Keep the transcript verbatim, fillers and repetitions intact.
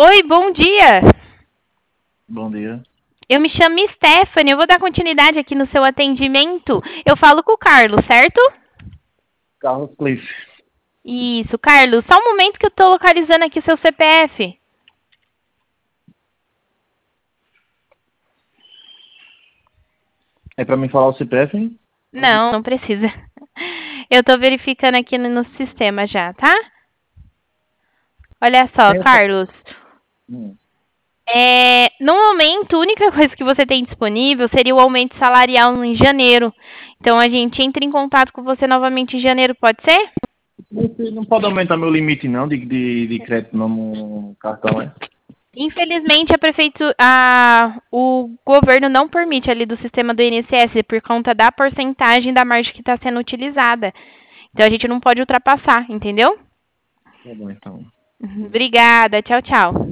Oi, bom dia. Bom dia. Eu me chamo Stephanie, eu vou dar continuidade aqui no seu atendimento. Eu falo com o Carlos, certo? Carlos Cliff. Isso, Carlos. Só um momento que eu tô localizando aqui o seu C P F. É pra mim falar o C P F, hein? Não, não precisa. Eu tô verificando aqui no, no sistema já, tá? Olha só, Tem o... Carlos. Hum. É, no momento, a única coisa que você tem disponível seria o aumento salarial em janeiro. Então, a gente entra em contato com você novamente em janeiro, pode ser? Você não pode aumentar meu limite, não, de, de, de crédito no cartão, é? Infelizmente, a prefeitu... a... o governo não permite ali do sistema do I N S S por conta da porcentagem da margem que está sendo utilizada. Então, a gente não pode ultrapassar, entendeu? Tá bom, então. Obrigada. Tchau, tchau.